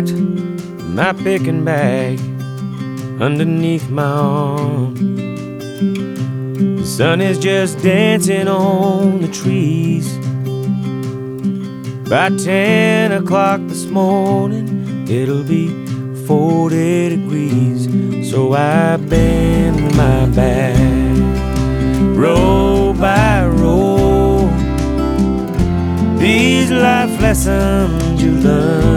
got my picking bag underneath my arm. The sun is just dancing on the trees. By 10 o'clock this morning, it'll be 40 degrees. So I bend my back, row by row, these life lessons you learn